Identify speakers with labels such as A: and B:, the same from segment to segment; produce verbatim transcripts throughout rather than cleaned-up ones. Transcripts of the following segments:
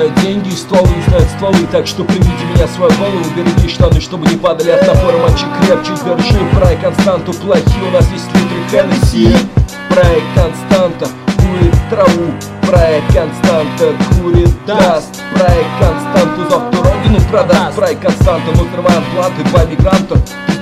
A: знают деньги и стволы, не знают стволы. Так что примите меня в свою голову, береги штаны, чтобы не падали от напора. Мочи крепче, держи проект константу. Плохи, у нас есть литры Хеннесси. Проект Константа курит траву, проект Константа курит даст. Проект Константу завтра родину продаст. Проект Константа, мы взрываем планты, два мигранта.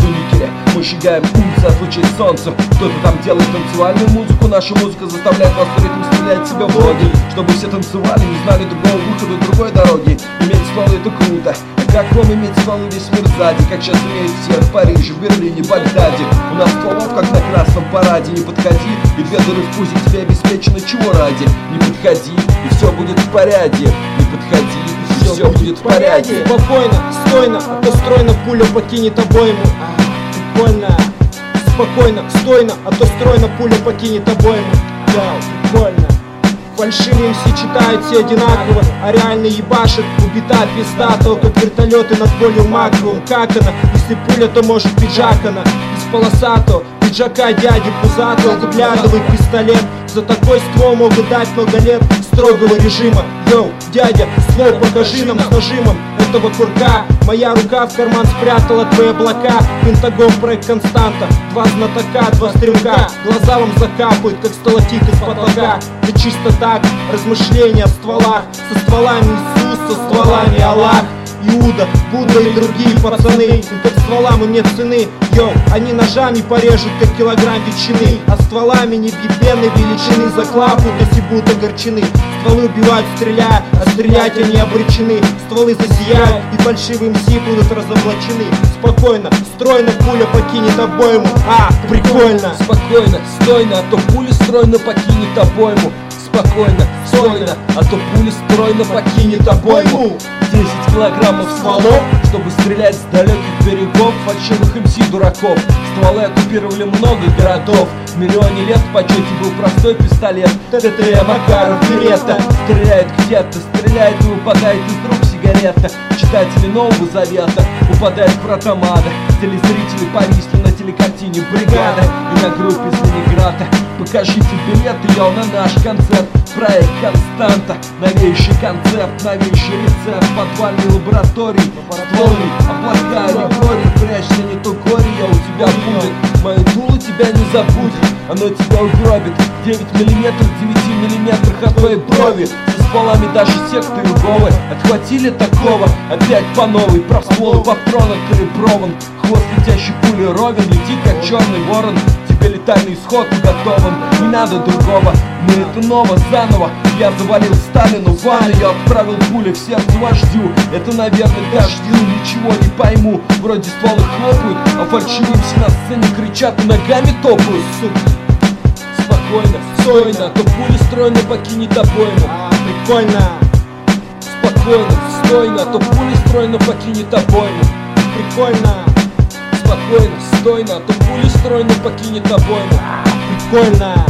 A: Мы сжигаем улицы от лучей солнца. Кто-то там делает танцевальную музыку. Наша музыка заставляет вас в ритм стрелять себе в ноги, чтобы все танцевали, не знали другого выхода, другой дороги. Иметь стволы — это круто. А как вам иметь стволы весь мир сзади? Как сейчас имеют все в Париже, Берлине, Багдаде. У нас стволов как на красном параде. Не подходи, и две дыры в пузе тебе обеспечены. Чего ради? Не подходи, и все будет в порядке. Не подходи, и все, все будет в порядке.
B: Спокойно, стойно, а то стройно пуля покинет обойму. Прикольно, спокойно, стойно, а то стройно пуля покинет обойму. Да, прикольно. Фальшивые эм си читают все одинаково, а реальные ебашат. Убита пиздата, как вертолеты над полем макровым. Как она? Если пуля, то может пиджак она. Из полосатого пиджака дяди пузатого выглядывает пистолет. За такой ствол могут дать много лет строгого режима. Йоу, дядя, ствол покажи нам с нажимом этого курка. Моя рука в карман спрятала твои облака. Пентагон, проект Константа, два знатока, два стрелка. Глаза вам закапают, как сталактит из потолка. Это чисто так, размышления о стволах. Со стволами Иисус, со стволами Аллах, Иуда, Будда и другие пацаны. Им как стволам им нет цены. Йоу, они ножами порежут, как килограмм ветчины. А стволами невъебенной величины заклапают, если будут огорчены. Стволы убивают, стреляя, а стрелять они обречены. Стволы засияют, и фальшивые эм си будут разоблачены. Спокойно, стройно пуля покинет обойму. А, прикольно.
A: Спокойно, стойно, а то пуля стройно покинет обойму. Спокойно, стойно, а то пуля стройно покинет обойму. Десять килограммов стволов, чтобы стрелять с далеких берегов фальшивых эм си дураков. Стволы оккупировали много городов. В миллионе лет в почете был простой пистолет ТТ Макаров Беретта. Стреляет где-то, стреляет и выпадает из рук сигарета. Читатели Нового Завета упадают в протомада. Телезрители повисли на телекартине «Бригада» и на группе с Ленинграда. Покажите билеты, йоу, на наш концерт. Проект Константа, новейший концепт, новейший рецепт. Подвальной лаборатории, стволы, облака, аллегории. Прячься, не то горе, я у тебя будет. Мое дуло тебя не забудет, оно тебя угробит. девять миллиметров, девяти миллиметрах от твоей брови. Со стволами даже секты Иеговы отхватили такого. Опять по новой, про ствол патрон откалиброван. Хвост летящей пули ровен, лети как черный ворон. Тебе летальный исход уготован, не надо другого. Мы это ново, заново. Я завалил Сталину в ванну, я отправил пули в сердце вождю. Это, наверное, дождю, ничего не пойму. Вроде стволы хлопают, а фальшивые эм си на сцене кричат и ногами топают, сука. Спокойно, стойно, а то пуля стройно покинет обойму.
B: А, прикольно.
A: Спокойно, стойно, а то пуля стройно покинет обойму.
B: Прикольно.
A: Спокойно, стойно, а то пуля стройно покинет обойму.
B: А, прикольно.